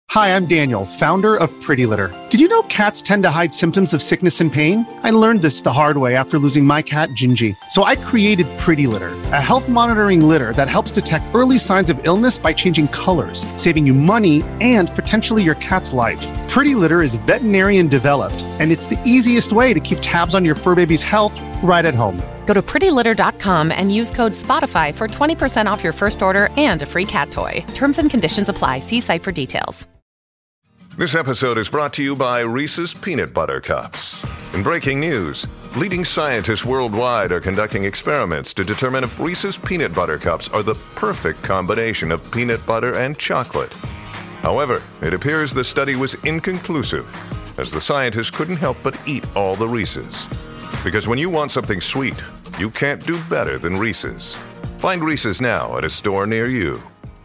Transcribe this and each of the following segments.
Hi, I'm Daniel, founder of Pretty Litter. Did you know cats tend to hide symptoms of sickness and pain? I learned this the hard way after losing my cat, Gingy. So I created Pretty Litter, a health monitoring litter that helps detect early signs of illness by changing colors, saving you money and potentially your cat's life. Pretty Litter is veterinarian developed, and it's the easiest way to keep tabs on your fur baby's health right at home. Go to prettylitter.com and use code SPOTIFY for 20% off your first order and a free cat toy. Terms and conditions apply. See site for details. This episode is brought to you by Reese's Peanut Butter Cups. In breaking news, leading scientists worldwide are conducting experiments to determine if Reese's Peanut Butter Cups are the perfect combination of peanut butter and chocolate. However, it appears the study was inconclusive, as the scientists couldn't help but eat all the Reese's. Because when you want something sweet, you can't do better than Reese's. Find Reese's now at a store near you.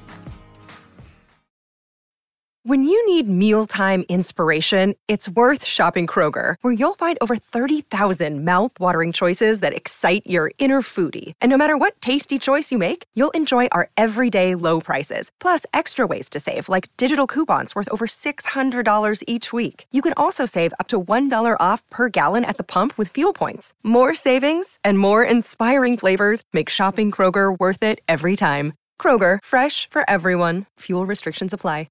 When you need mealtime inspiration, it's worth shopping Kroger, where you'll find over 30,000 mouth-watering choices that excite your inner foodie. And no matter what tasty choice you make, you'll enjoy our everyday low prices, plus extra ways to save, like digital coupons worth over $600 each week. You can also save up to $1 off per gallon at the pump with fuel points. More savings and more inspiring flavors make shopping Kroger worth it every time. Kroger, fresh for everyone. Fuel restrictions apply.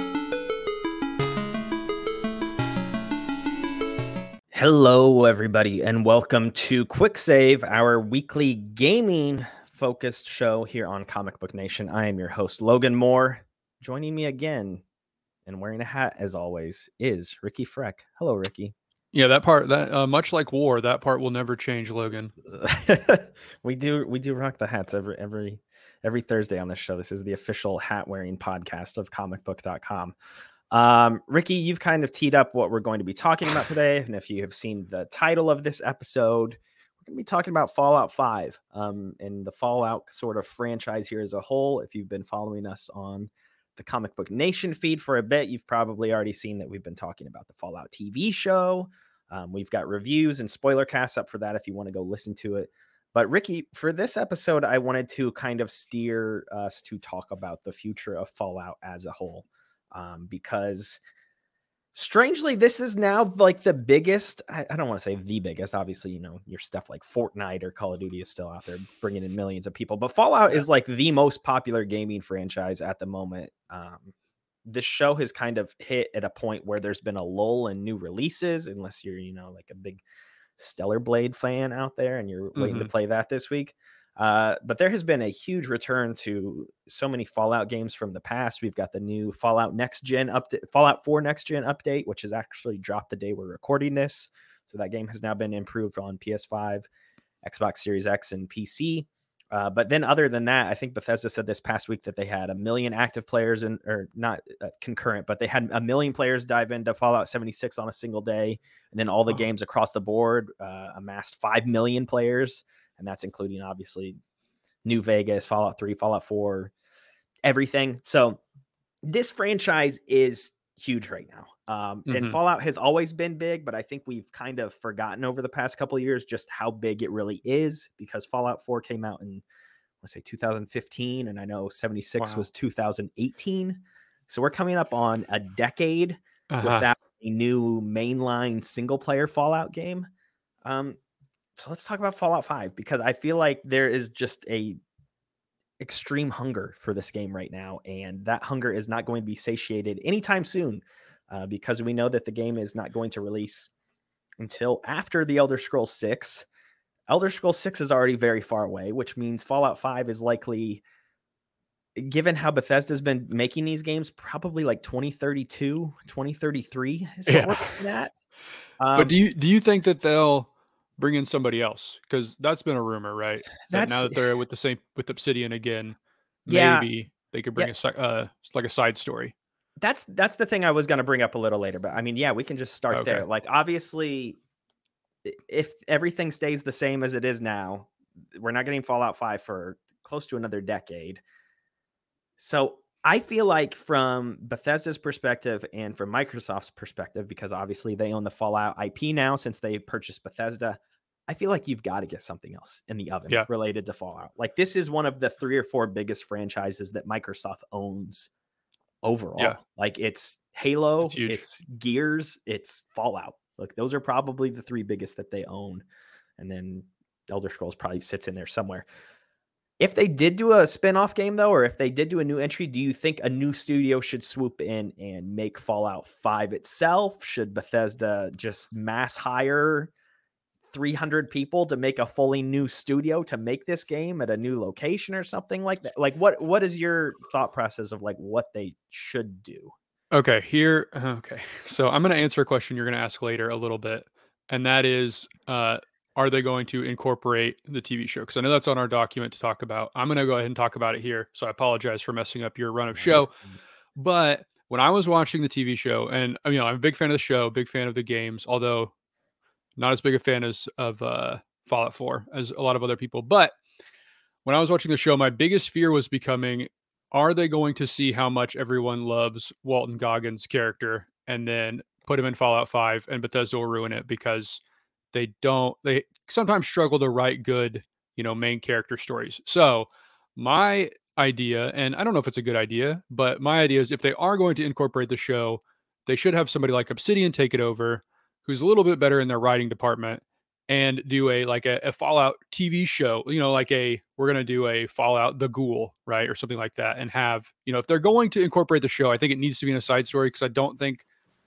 Hello, everybody, and welcome to Quick Save, our weekly gaming-focused show here on Comic Book Nation. I am your host, Logan Moore. Joining me again, and wearing a hat as always, is Ricky Freck. Hello, Ricky. Yeah, that part, that much like war, that part will never change, Logan. we do rock the hats every Thursday on this show. This is the official hat-wearing podcast of comicbook.com. Ricky, you've kind of teed up what we're going to be talking about today. And if you have seen the title of this episode, we're going to be talking about Fallout 5 and the Fallout sort of franchise here as a whole. If you've been following us on the Comic Book Nation feed for a bit, you've probably already seen that we've been talking about the Fallout TV show. We've got reviews and spoiler casts up for that if you want to go listen to it. But Ricky, for this episode, I wanted to kind of steer us to talk about the future of Fallout as a whole. Because strangely, this is now like the biggest, I don't want to say the biggest, obviously, you know, your stuff like Fortnite or Call of Duty is still out there bringing in millions of people, but Fallout is like the most popular gaming franchise at the moment. This show has kind of hit at a point where there's been a lull in new releases, unless you're, you know, like a big Stellar Blade fan out there and you're waiting to play that this week. But there has been a huge return to so many Fallout games from the past. We've got the new Fallout Next Gen update, Fallout 4 Next Gen update, which is actually dropped the day we're recording this. So that game has now been improved on PS5, Xbox Series X, and PC. But then other than that, I think Bethesda said this past week that they had 1 million active players or not concurrent, but they had 1 million players dive into Fallout 76 on a single day. And then all the games across the board amassed 5 million players. And that's including, obviously, New Vegas, Fallout 3, Fallout 4, everything. So this franchise is huge right now. And Fallout has always been big, but I think we've kind of forgotten over the past couple of years just how big it really is, because Fallout 4 came out in, let's say, 2015. And I know 76 was 2018. So we're coming up on a decade without a new mainline single-player Fallout game. So let's talk about Fallout 5, because I feel like there is just a extreme hunger for this game right now. And that hunger is not going to be satiated anytime soon, because we know that the game is not going to release until after the Elder Scrolls 6. Elder Scrolls 6 is already very far away, which means Fallout 5 is likely, given how Bethesda's been making these games, probably like 2032, 2033 is what we're looking at. But do you think that they'll bring in somebody else? Because that's been a rumor, right? That now that they're with Obsidian again, maybe they could bring like a side story. That's the thing I was going to bring up a little later, but I mean, yeah, we can just start there. Like, obviously, if everything stays the same as it is now, we're not getting Fallout 5 for close to another decade. So I feel like from Bethesda's perspective and from Microsoft's perspective, because obviously they own the Fallout IP now since they purchased Bethesda, I feel like you've got to get something else in the oven related to Fallout. Like, this is one of the 3 or 4 biggest franchises that Microsoft owns overall. Like, it's Halo, it's Gears, it's Fallout. Like those are probably the 3 biggest that they own. And then Elder Scrolls probably sits in there somewhere. If they did do a spin-off game though, or if they did do a new entry, do you think a new studio should swoop in and make Fallout 5 itself? Should Bethesda just mass hire 300 people to make a fully new studio to make this game at a new location or something like that? Like what is your thought process of like what they should do? Okay, so I'm going to answer a question you're going to ask later a little bit, and that is, are they going to incorporate the TV show? Because I know that's on our document to talk about. I'm going to go ahead and talk about it here, so I apologize for messing up your run of show. But when I was watching the TV show, and I'm a big fan of the show, big fan of the games, although not as big a fan of Fallout 4 as a lot of other people. But when I was watching the show, my biggest fear was becoming, are they going to see how much everyone loves Walton Goggins' character and then put him in Fallout 5 and Bethesda will ruin it because they sometimes struggle to write good, main character stories. So my idea, and I don't know if it's a good idea, but my idea is if they are going to incorporate the show, they should have somebody like Obsidian take it over, who's a little bit better in their writing department, and do a Fallout TV show, we're going to do a Fallout The Ghoul, right? Or something like that. And have, if they're going to incorporate the show, I think it needs to be in a side story because I don't think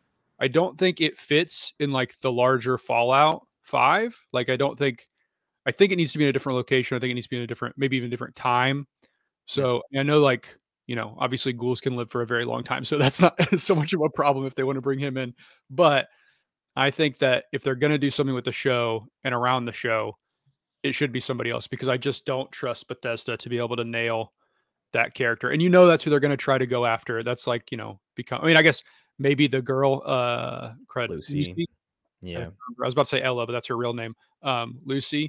it fits in like the larger Fallout 5. Like, I think it needs to be in a different location. I think it needs to be in maybe even different time. So I know obviously ghouls can live for a very long time. So that's not so much of a problem if they want to bring him in. But I think that if they're going to do something with the show and around the show, it should be somebody else because I just don't trust Bethesda to be able to nail that character. And that's who they're going to try to go after. That's like, I guess maybe the girl, Lucy. Yeah. I was about to say Ella, but that's her real name. Lucy.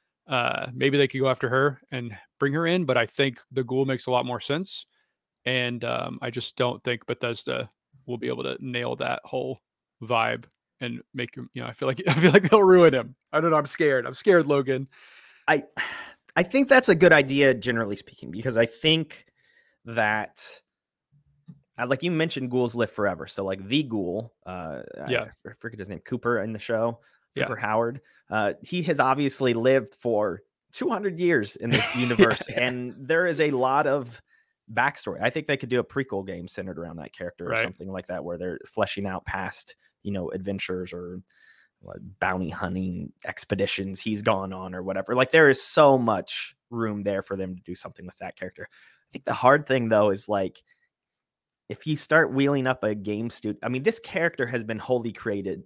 Maybe they could go after her and bring her in, but I think the Ghoul makes a lot more sense. And I just don't think Bethesda will be able to nail that whole vibe and make him, I feel like they'll ruin him. I don't know. I'm scared, Logan. I think that's a good idea, generally speaking, because I think that, like you mentioned, ghouls live forever. So like the Ghoul, I forget his name, Cooper in the show, Cooper Howard. He has obviously lived for 200 years in this universe, and there is a lot of backstory. I think they could do a prequel game centered around that character or something like that, where they're fleshing out past adventures or bounty hunting expeditions he's gone on or whatever. Like there is so much room there for them to do something with that character. I think the hard thing though is like if you start wheeling up a game studio, I mean, this character has been created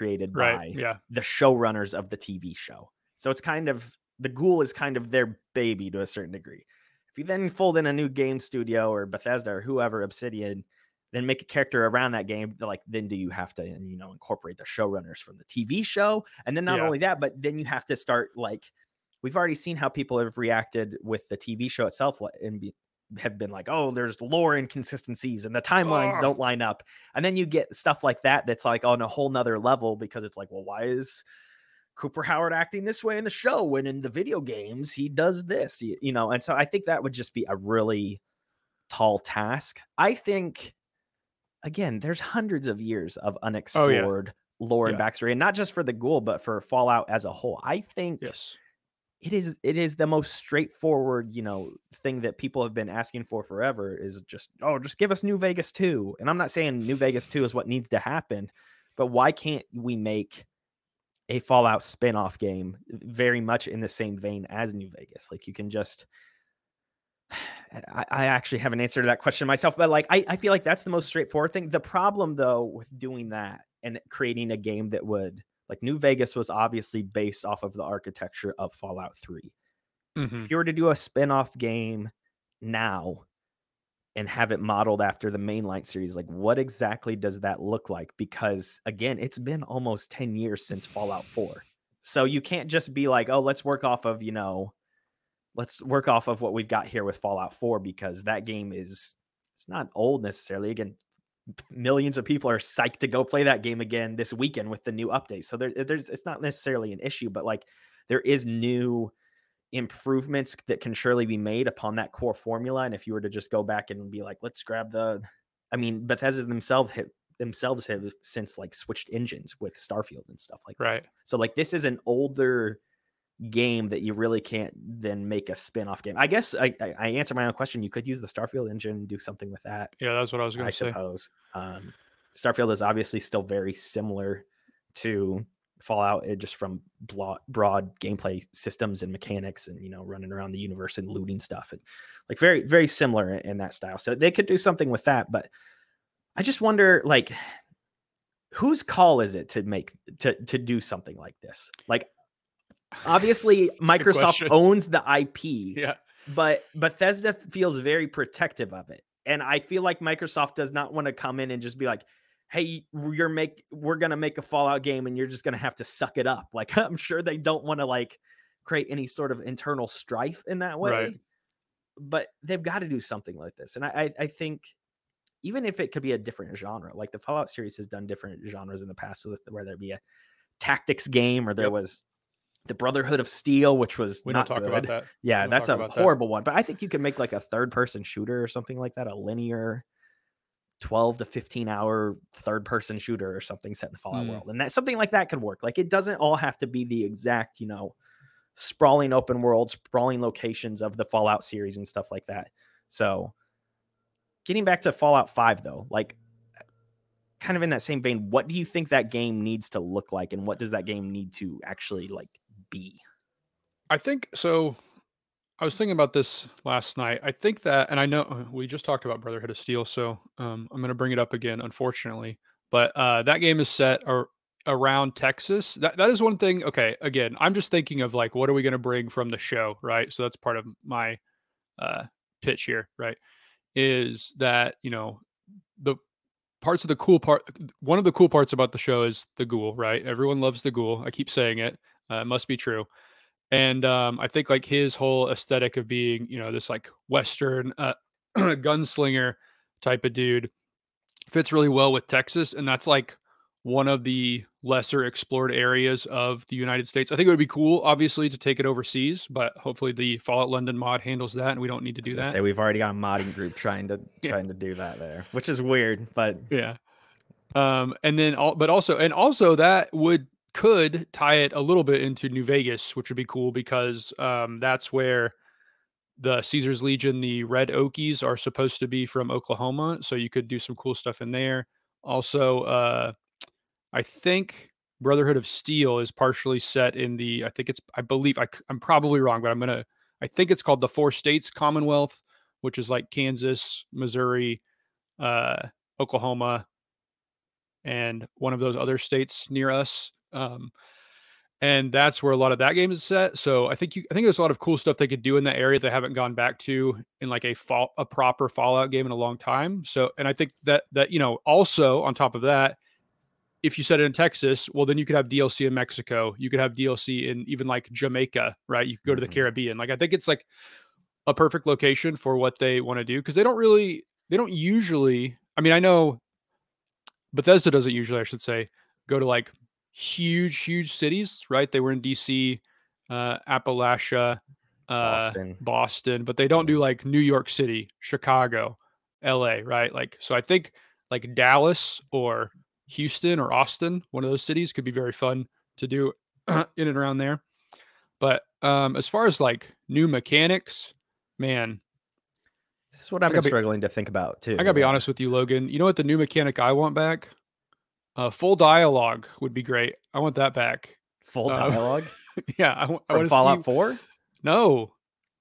by the showrunners of the TV show. So it's kind of, the Ghoul is kind of their baby to a certain degree. If you then fold in a new game studio or Bethesda or whoever, Obsidian, then make a character around that game, like then do you have to, incorporate the showrunners from the TV show? And then not only that, but then you have to start like, we've already seen how people have reacted with the TV show itself and have been like, oh, there's lore inconsistencies and the timelines don't line up. And then you get stuff like that that's like on a whole nother level because it's like, well, why is Cooper Howard acting this way in the show when in the video games he does this? And so I think that would just be a really tall task. I think, again, there's hundreds of years of unexplored lore and backstory, and not just for the Ghoul, but for Fallout as a whole. I think it is the most straightforward, thing that people have been asking for forever is just give us New Vegas 2. And I'm not saying New Vegas 2 is what needs to happen, but why can't we make a Fallout spin-off game very much in the same vein as New Vegas? Like you can just, I actually have an answer to that question myself, but like, I feel like that's the most straightforward thing. The problem though, with doing that and creating a game that would, like New Vegas was obviously based off of the architecture of Fallout 3. If you were to do a spin-off game now and have it modeled after the mainline series, like what exactly does that look like? Because again, it's been almost 10 years since Fallout 4. So you can't just be like, oh, let's work off of what we've got here with Fallout 4, because that game it's not old necessarily. Again, millions of people are psyched to go play that game again this weekend with the new update. So it's not necessarily an issue, but like there is new improvements that can surely be made upon that core formula. And if you were to just go back and be like, let's grab the I mean, Bethesda themselves have since like switched engines with Starfield and stuff like that. So like this is an older game that you really can't then make a spin-off game. I guess I answered my own question. You could use the Starfield engine and do something with that. Yeah, that's what I was going to say. I suppose. Starfield is obviously still very similar to Fallout, just from broad gameplay systems and mechanics, and running around the universe and looting stuff, and like very, very similar in that style. So they could do something with that, but I just wonder, like, whose call is it to do something like this? Like, obviously Microsoft owns the IP, but Bethesda feels very protective of it. And I feel like Microsoft does not want to come in and just be like, hey, we're going to make a Fallout game and you're just going to have to suck it up. Like, I'm sure they don't want to like create any sort of internal strife in that way, right. But they've got to do something like this. And I think even if it could be a different genre, like the Fallout series has done different genres in the past, whether it be a tactics game or there was the Brotherhood of Steel, which was we not don't talk good. About that. Yeah, that's a horrible one. But I think you could make like a third-person shooter or something like that, a linear 12 to 15 hour third-person shooter or something set in the Fallout world. And that something like that could work. Like, it doesn't all have to be the exact, sprawling open world, sprawling locations of the Fallout series and stuff like that. So getting back to Fallout 5 though, like kind of in that same vein, what do you think that game needs to look like, and what does that game need to actually like be? I think so. I was thinking about this last night. I think that, and I know we just talked about Brotherhood of Steel, so I'm going to bring it up again, unfortunately. But that game is set around Texas. That is one thing. Okay, again, I'm just thinking of like, what are we going to bring from the show, right? So that's part of my pitch here, right? Is that the parts of the cool part. One of the cool parts about the show is the ghoul, right? Everyone loves the ghoul. I keep saying it. It must be true. And I think like his whole aesthetic of being, this like Western gunslinger type of dude fits really well with Texas. And that's like one of the lesser explored areas of the United States. I think it would be cool, obviously, to take it overseas, but hopefully the Fallout London mod handles that and we don't need to do that. We've already got a modding group trying to do that there, which is weird, but yeah. And then also that could tie it a little bit into New Vegas, which would be cool because that's where the Caesar's Legion, the Red Okies, are supposed to be from Oklahoma. So you could do some cool stuff in there. Also, I think Brotherhood of Steel is partially set in I'm probably wrong, but I think it's called the 4 States Commonwealth, which is like Kansas, Missouri, Oklahoma, and one of those other states near us. And that's where a lot of that game is set. So I think there's a lot of cool stuff they could do in that area they haven't gone back to in like a proper Fallout game in a long time. So, and I think that also on top of that, if you set it in Texas, well, then you could have DLC in Mexico. You could have DLC in even like Jamaica, right? You could go to the Caribbean. Like, I think it's like a perfect location for what they want to do. Cause they don't usually, I mean, I know Bethesda doesn't usually, I should say, go to like huge cities, right? They were in DC, Appalachia, Boston, but they don't do like New York City, Chicago, LA, right? Like, so I think like Dallas or Houston or Austin, one of those cities could be very fun to do in and around there. But as far as like new mechanics, man, this is what I've been struggling to think about too. I gotta be honest with you, Logan. You know what the new mechanic I want back? Full dialogue would be great. I want that back. Full dialogue? Yeah. I want Fallout 4? No.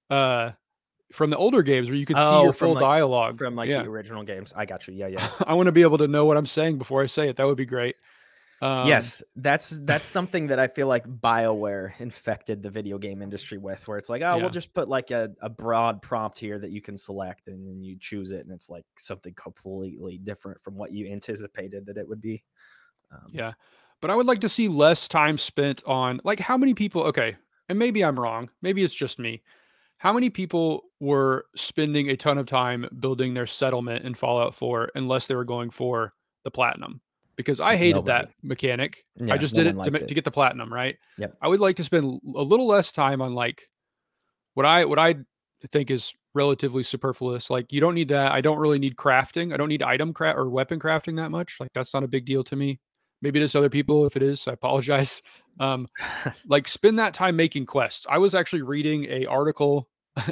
From the older games where you could see your full dialogue. From the original games. I got you. Yeah. I want to be able to know what I'm saying before I say it. That would be great. Yes, that's something that I feel like BioWare infected the video game industry with, where it's like, we'll just put like a broad prompt here that you can select and then you choose it. And it's like something completely different from what you anticipated that it would be. Yeah. But I would like to see less time spent on like how many people, okay, and maybe I'm wrong. Maybe it's just me. How many people were spending a ton of time building their settlement in Fallout 4 unless they were going for the platinum? Because I hated that mechanic. I just did it to get the platinum, right? Yep. I would like to spend a little less time on like what I think is relatively superfluous. Like, you don't need that. I don't really need crafting. I don't need item craft or weapon crafting that much. Like, that's not a big deal to me. Maybe it is to other people. If it is, I apologize. Like, spend that time making quests. I was actually reading a article,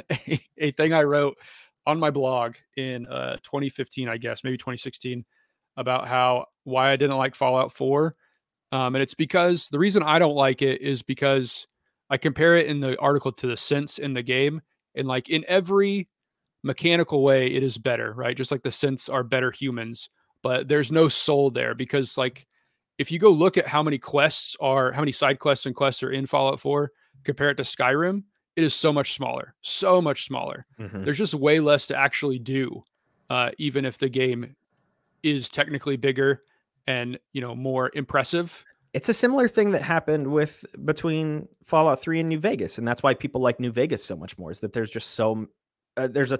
a thing I wrote on my blog in 2015, I guess, maybe 2016, about why I didn't like Fallout 4. And it's because the reason I don't like it is because I compare it in the article to the synths in the game. And like in every mechanical way, it is better, right? Just like the synths are better humans, but there's no soul there because like if you go look at how many side quests and quests are in Fallout 4, compare it to Skyrim, it is so much smaller, so much smaller. Mm-hmm. There's just way less to actually do, even if the game is technically bigger and, more impressive. It's a similar thing that happened between Fallout 3 and New Vegas, and that's why people like New Vegas so much more. Is that there's just there's a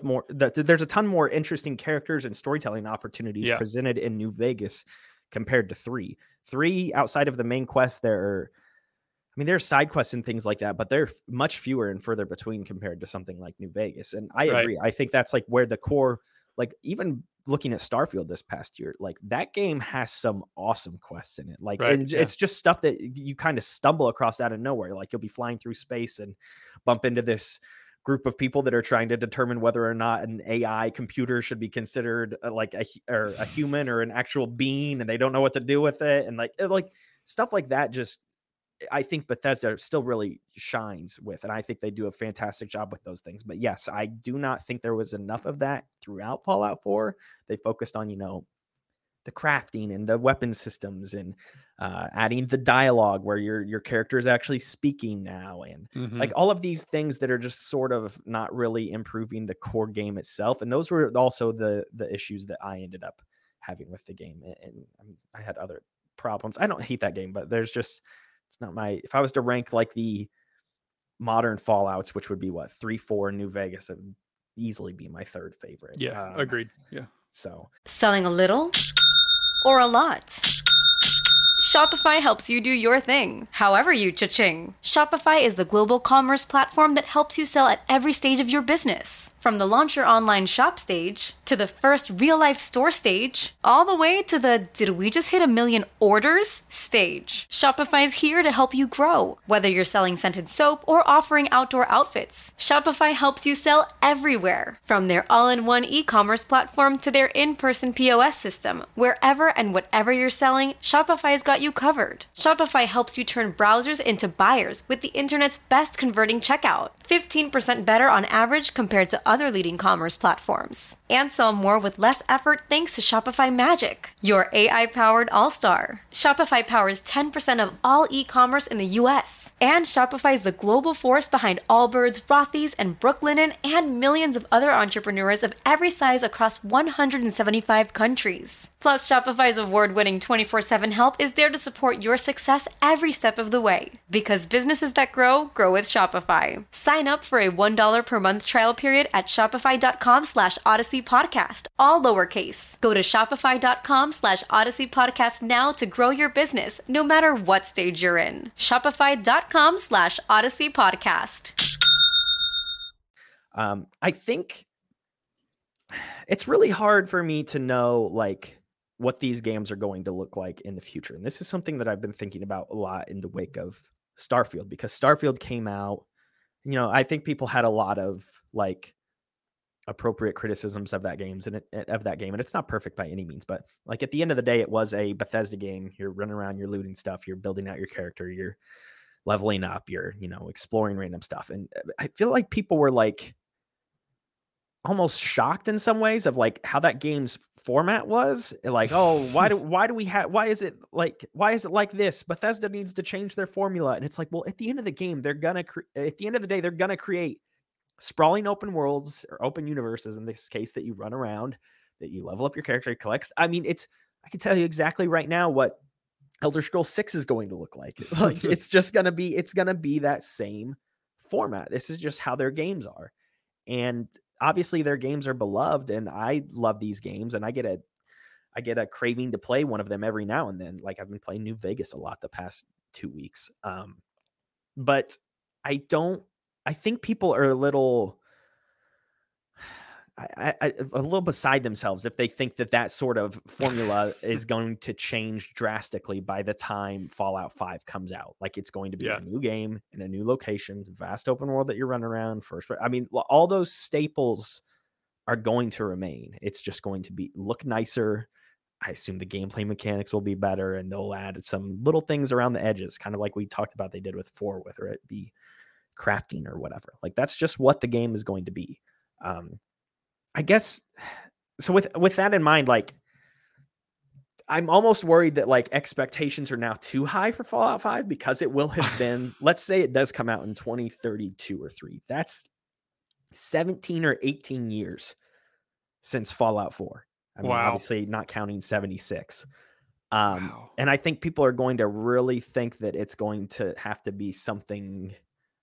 ton more interesting characters and storytelling opportunities presented in New Vegas compared to 3. 3, outside of the main quest, there's side quests and things like that, but they're much fewer and further between compared to something like New Vegas. And I agree. I think that's like where the core, like even looking at Starfield this past year, like that game has some awesome quests in it. Like, it's just stuff that you kind of stumble across out of nowhere. Like you'll be flying through space and bump into this group of people that are trying to determine whether or not an AI computer should be considered like a human or an actual being, and they don't know what to do with it. And like stuff like that, just, I think Bethesda still really shines with, and I think they do a fantastic job with those things. But yes, I do not think there was enough of that throughout Fallout 4. They focused on, the crafting and the weapon systems and adding the dialogue where your character is actually speaking now. And like all of these things that are just sort of not really improving the core game itself. And those were also the issues that I ended up having with the game. And I had other problems. I don't hate that game, but there's just, it's not if I was to rank like the modern Fallouts, which would be 3, 4, New Vegas, it would easily be my third favorite. Yeah, agreed. Yeah. So selling a little or a lot? Shopify helps you do your thing, however you cha-ching. Shopify is the global commerce platform that helps you sell at every stage of your business. From the launch your online shop stage, to the first real-life store stage, all the way to the did we just hit 1 million orders stage. Shopify's here to help you grow. Whether you're selling scented soap or offering outdoor outfits, Shopify helps you sell everywhere. From their all-in-one e-commerce platform to their in-person POS system, wherever and whatever you're selling, Shopify's got you covered. Shopify helps you turn browsers into buyers with the internet's best converting checkout. 15% better on average compared to other leading commerce platforms. And sell more with less effort thanks to Shopify Magic, your AI-powered all-star. Shopify powers 10% of all e-commerce in the US. And Shopify is the global force behind Allbirds, Rothy's, and Brooklinen, and millions of other entrepreneurs of every size across 175 countries. Plus, Shopify's award-winning 24/7 help is there to support your success every step of the way. Because businesses that grow with Shopify. Sign up for a $1 per month trial period at shopify.com/Odyssey Podcast, all lowercase. Go to shopify.com/Odyssey Podcast now to grow your business, no matter what stage you're in. Shopify.com/Odyssey Podcast. I think it's really hard for me to know like what these games are going to look like in the future. And this is something that I've been thinking about a lot in the wake of Starfield, because Starfield came out, I think people had a lot of like appropriate criticisms of that game. And it's not perfect by any means, but like at the end of the day, it was a Bethesda game. You're running around, you're looting stuff, you're building out your character, you're leveling up, you're, exploring random stuff. And I feel like people were like almost shocked in some ways of like how that game's format was like, oh, why is it like this? Bethesda needs to change their formula. And it's like, well, at the end of the game, they're going to create sprawling open worlds or open universes, in this case, that you run around, that you level up your character, collects. I can tell you exactly right now what Elder Scrolls 6 is going to look like. Like it's going to be that same format. This is just how their games are. And obviously their games are beloved, and I love these games, and I get a craving to play one of them every now and then. Like I've been playing New Vegas a lot the past 2 weeks. But I think people are a little a little beside themselves if they think that sort of formula is going to change drastically by the time Fallout 5 comes out. Like it's going to be a new game in a new location, vast open world that you're running around first. I mean, all those staples are going to remain. It's just going to look nicer. I assume the gameplay mechanics will be better, and they'll add some little things around the edges, kind of like we talked about they did with 4, whether it be crafting or whatever. Like that's just what the game is going to be. I guess so. With that in mind, like I'm almost worried that like expectations are now too high for Fallout 5 because it will have been, let's say it does come out in 2032 or 3. That's 17 or 18 years since Fallout 4. I mean, obviously not counting 76. And I think people are going to really think that it's going to have to be something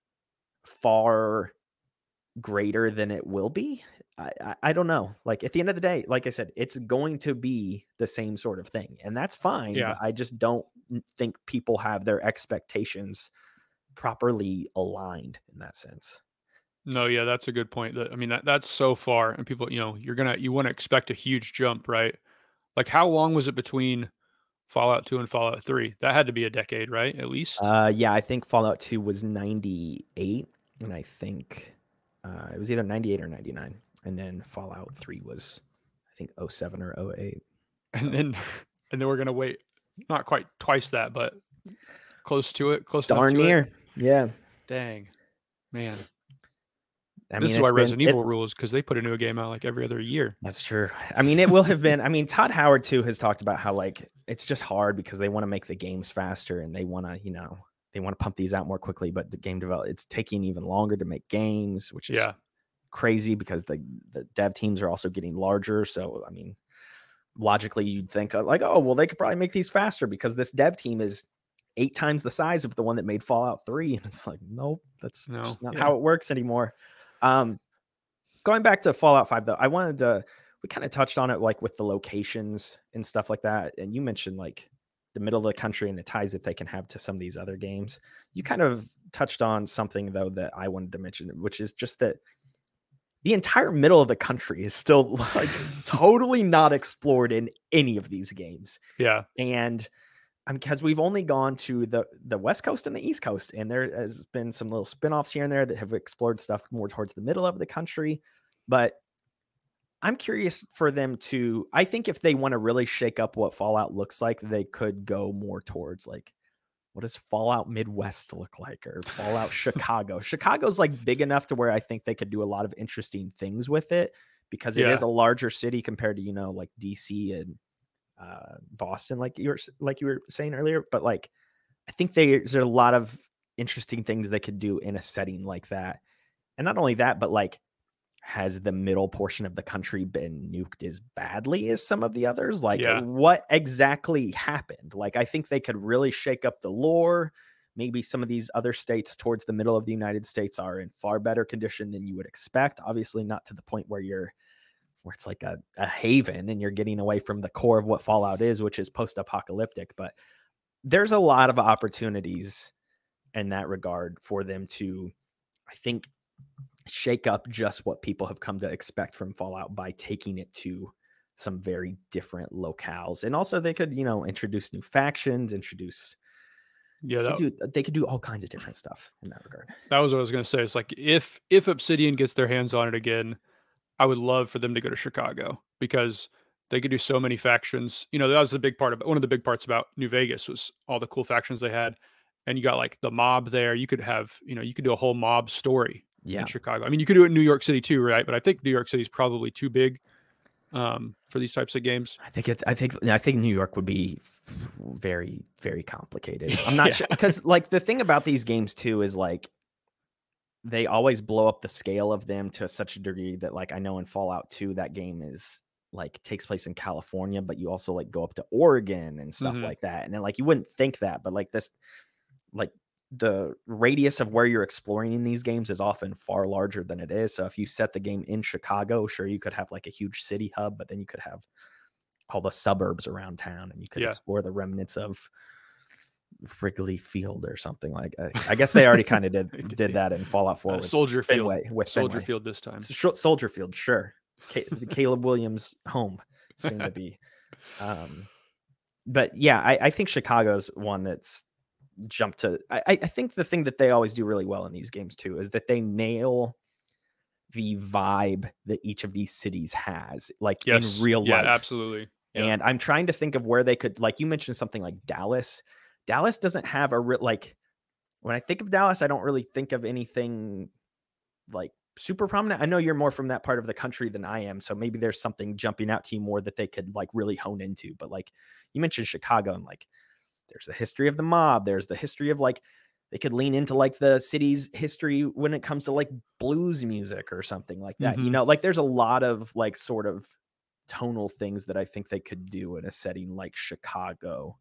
far greater than it will be. I don't know. Like at the end of the day, like I said, it's going to be the same sort of thing, and that's fine. Yeah. But I just don't think people have their expectations properly aligned in that sense. No, yeah, that's a good point. I mean, that's so far, and people, you want to expect a huge jump, right? Like, how long was it between Fallout 2 and Fallout 3? That had to be a decade, right? At least. Yeah, I think Fallout 2 was 98, and I think it was either 98 or 99. And then Fallout 3 was, I think, 07 or 08. And then we're going to wait not quite twice that, but close to it. Close darn enough to near. It. Yeah. Dang. Man. This is why Resident Evil rules, because they put a new game out like every other year. That's true. I mean, it will have been. I mean, Todd Howard, too, has talked about how like it's just hard because they want to make the games faster and they want to, they want to pump these out more quickly. But the game it's taking even longer to make games, which is crazy because the dev teams are also getting larger. So, I mean, logically, you'd think like, oh, well, they could probably make these faster because this dev team is 8 times the size of the one that made Fallout 3. And it's like, nope, that's just not how it works anymore. Going back to Fallout 5, though, we kind of touched on it like with the locations and stuff like that. And you mentioned like the middle of the country and the ties that they can have to some of these other games. You kind of touched on something, though, that I wanted to mention, which is just that the entire middle of the country is still like totally not explored in any of these games. Yeah. And because we've only gone to the West Coast and the East Coast, and there has been some little spinoffs here and there that have explored stuff more towards the middle of the country. But I'm curious for them to, I think if they want to really shake up what Fallout looks like, they could go more towards like, what does Fallout Midwest look like? Or Fallout Chicago. Chicago's like big enough to where I think they could do a lot of interesting things with it because it is a larger city compared to, like DC and Boston, like you were saying earlier. But like, I think there's a lot of interesting things they could do in a setting like that. And not only that, but like, has the middle portion of the country been nuked as badly as some of the others? Like what exactly happened? Like, I think they could really shake up the lore. Maybe some of these other states towards the middle of the United States are in far better condition than you would expect. Obviously not to the point where it's like a haven and you're getting away from the core of what Fallout is, which is post-apocalyptic. But there's a lot of opportunities in that regard for them to, I think, shake up just what people have come to expect from Fallout by taking it to some very different locales. And also they could, introduce new factions, they could do all kinds of different stuff in that regard. That was what I was going to say. It's like, if Obsidian gets their hands on it again, I would love for them to go to Chicago because they could do so many factions. That was one of the big parts about New Vegas was all the cool factions they had. And you got like the mob there. You could have, you could do a whole mob story in Chicago. I mean, you could do it in New York City too, right? But I think New York City is probably too big for these types of games. I think New York would be very, very complicated. I'm not sure because like the thing about these games too is like they always blow up the scale of them to such a degree that like I know in Fallout 2 that game is like takes place in California, but you also like go up to Oregon and stuff like that. And then like you wouldn't think that, but like this, like the radius of where you're exploring in these games is often far larger than it is. So if you set the game in Chicago, sure, you could have like a huge city hub, but then you could have all the suburbs around town and you could explore the remnants of Wrigley Field or something like I guess they already kind of did that in Fallout 4 Soldier Field with Soldier Field this time. Soldier Field, sure. the Caleb Williams home soon to be. But yeah, I think Chicago's one that's jumped to. I think the thing that they always do really well in these games too is that they nail the vibe that each of these cities has, like in real life. Absolutely. Yeah. And I'm trying to think of where they could, like you mentioned something like Dallas. Dallas doesn't have a like, when I think of Dallas, I don't really think of anything like super prominent. I know you're more from that part of the country than I am, so maybe there's something jumping out to you more that they could like really hone into. But like you mentioned Chicago, and like there's the history of the mob, there's the history of like they could lean into like the city's history when it comes to like blues music or something like that. You know, like there's a lot of like sort of tonal things that I think they could do in a setting like Chicago.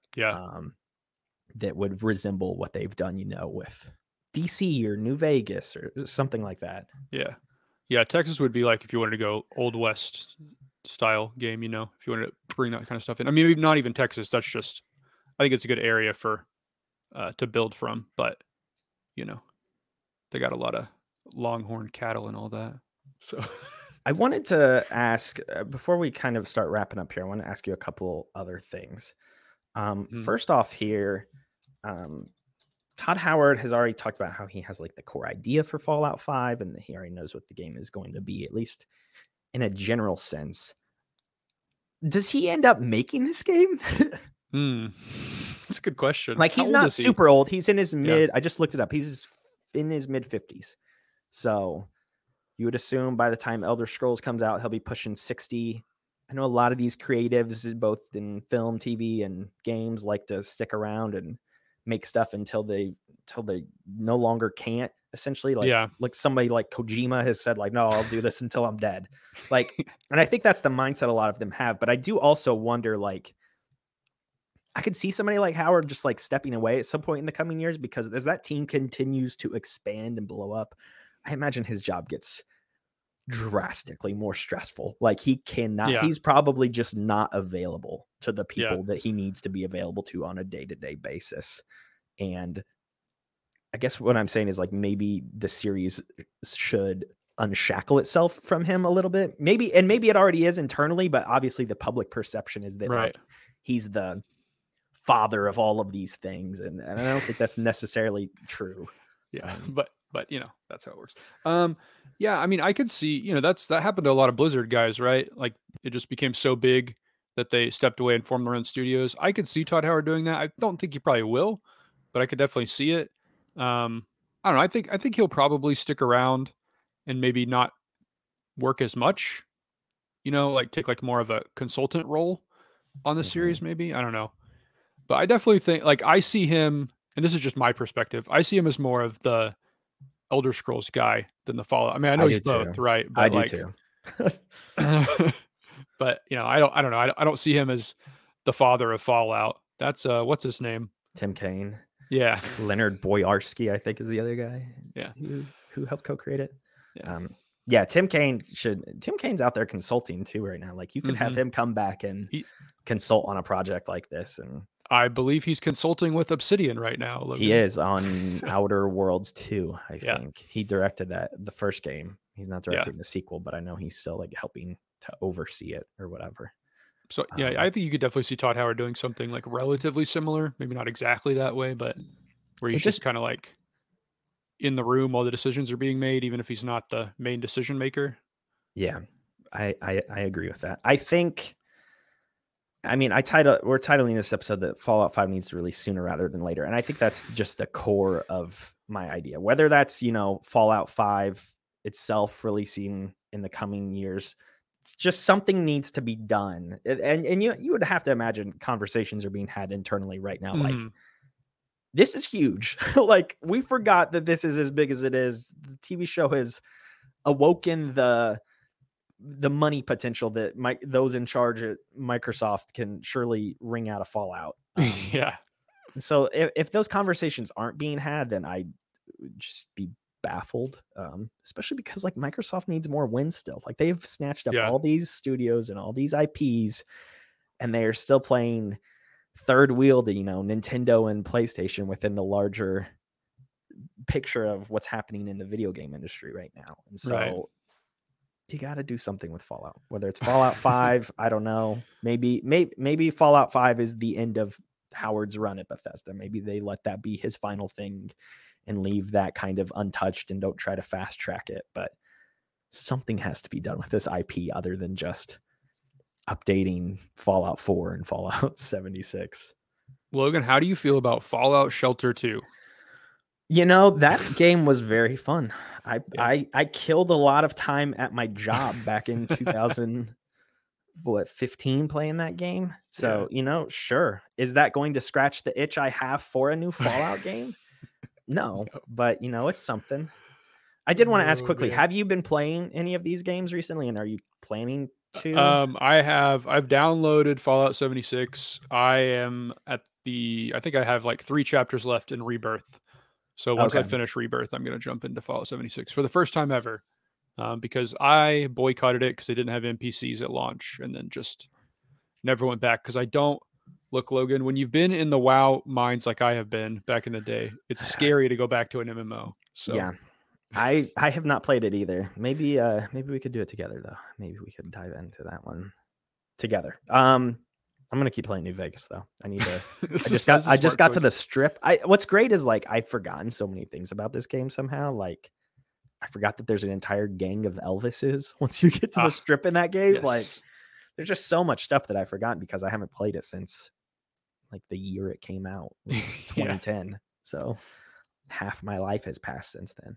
That would resemble what they've done, you know, with DC or New Vegas or something like that. Yeah. Texas would be like if you wanted to go Old West style game, you know, if you wanted to bring that kind of stuff in. I mean, maybe not even Texas. That's just, I think it's a good area for to build from, but you know, they got a lot of longhorn cattle and all that. So I wanted to ask before we kind of start wrapping up here, I want to ask you a couple other things. First off here, Todd Howard has already talked about how he has like the core idea for Fallout 5 and that he already knows what the game is going to be, at least in a general sense. Does he end up making this game? That's a good question. Like he's not super old. He's in his I just looked it up. He's in his mid 50s. So you would assume by the time Elder Scrolls comes out, he'll be pushing 60. I know a lot of these creatives, both in film, TV, and games, like to stick around and make stuff until they no longer can't. Essentially, like somebody like Kojima has said, like, no, I'll do this until I'm dead. Like, and I think that's the mindset a lot of them have. But I do also wonder, like, I could see somebody like Howard just like stepping away at some point in the coming years, because as that team continues to expand and blow up, I imagine his job gets drastically more stressful. Like he cannot, he's probably just not available to the people that he needs to be available to on a day-to-day basis. And I guess what I'm saying is like maybe the series should unshackle itself from him a little bit. Maybe it already is internally, but obviously the public perception is that like, he's the father of all of these things. And I don't think that's necessarily true. But you know, that's how it works. I mean, I could see, you know, that happened to a lot of Blizzard guys, right? Like it just became so big that they stepped away and formed their own studios. I could see Todd Howard doing that. I don't think he probably will, but I could definitely see it. I don't know. I think he'll probably stick around and maybe not work as much, you know, like take like more of a consultant role on the series, maybe. I don't know. But I definitely think, like, I see him, and this is just my perspective, I see him as more of the Elder Scrolls guy than the Fallout. I mean, I know he's both, right? But I like, do too. But you know, I don't know. I don't see him as the father of Fallout. That's what's his name? Tim Kaine. Yeah. Leonard Boyarsky, I think, is the other guy. Yeah. Who helped co-create it. Yeah. Tim Kaine's out there consulting too right now. Like you could have him come back and consult on a project like this. And I believe he's consulting with Obsidian right now. Logan. He is on Outer Worlds 2, I think. He directed the first game. He's not directing the sequel, but I know he's still like helping to oversee it or whatever. So I think you could definitely see Todd Howard doing something like relatively similar, maybe not exactly that way, but where he's just kind of like in the room while the decisions are being made, even if he's not the main decision maker. Yeah, I agree with that. I think, I mean, we're titling this episode that Fallout 5 needs to release sooner rather than later. And I think that's just the core of my idea, whether that's, you know, Fallout 5 itself releasing in the coming years. It's just something needs to be done. And you would have to imagine conversations are being had internally right now. Like, this is huge. Like, we forgot that this is as big as it is. The TV show has awoken the money potential that those in charge at Microsoft can surely wring out of Fallout. So if those conversations aren't being had, then I would just be baffled, especially because like Microsoft needs more wins still. Like they've snatched up all these studios and all these IPs, and they are still playing third wheel to, you know, Nintendo and PlayStation within the larger picture of what's happening in the video game industry right now. And so you got to do something with Fallout, whether it's Fallout 5. I don't know. Maybe Fallout 5 is the end of Howard's run at Bethesda. Maybe they let that be his final thing and leave that kind of untouched and don't try to fast track it. But something has to be done with this IP other than just updating Fallout 4 and Fallout 76. Logan, how do you feel about Fallout Shelter 2? You know, that game was very fun. I killed a lot of time at my job back in 2015 playing that game. So, you know, sure. Is that going to scratch the itch I have for a new Fallout game? No, but you know, it's something. I did want to ask quickly, have you been playing any of these games recently, and are you planning to? I've downloaded Fallout 76. I think I have like 3 chapters left in Rebirth. So once I finish Rebirth, I'm going to jump into Fallout 76 for the first time ever, because I boycotted it because they didn't have NPCs at launch, and then just never went back. Because I don't look, Logan, when you've been in the WoW mines like I have been back in the day, it's scary to go back to an MMO. So yeah, I have not played it either. Maybe we could do it together though. Maybe we could dive into that one together. I'm gonna keep playing New Vegas though. I need to. I just got to the strip. What's great is like I've forgotten so many things about this game somehow. Like I forgot that there's an entire gang of Elvises once you get to the strip in that game. Yes. Like there's just so much stuff that I've forgotten because I haven't played it since like the year it came out, 2010. So half my life has passed since then.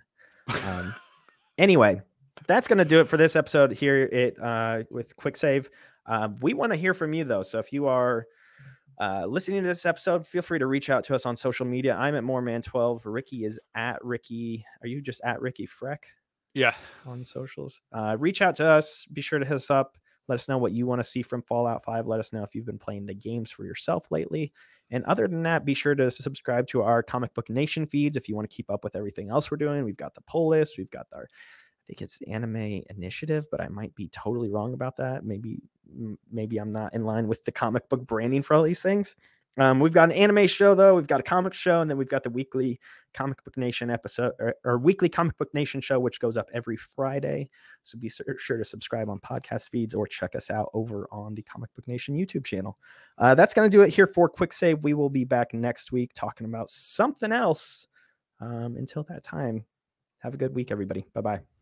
Anyway, that's gonna do it for this episode here with Quick Save. We want to hear from you though. So if you are listening to this episode, feel free to reach out to us on social media. I'm at Moreman12. Ricky is at Ricky. Are you just at Ricky Freck? Yeah. On socials. Reach out to us. Be sure to hit us up. Let us know what you want to see from Fallout 5. Let us know if you've been playing the games for yourself lately. And other than that, be sure to subscribe to our Comic Book Nation feeds if you want to keep up with everything else we're doing. We've got the poll list. We've got I think it's the Anime Initiative, but I might be totally wrong about that. Maybe I'm not in line with the comic book branding for all these things. We've got an anime show though. We've got a comic show, and then we've got the weekly Comic Book Nation episode or weekly Comic Book Nation show, which goes up every Friday. So be sure to subscribe on podcast feeds or check us out over on the Comic Book Nation YouTube channel. That's going to do it here for Quick Save. We will be back next week talking about something else. Until that time, have a good week, everybody. Bye-bye.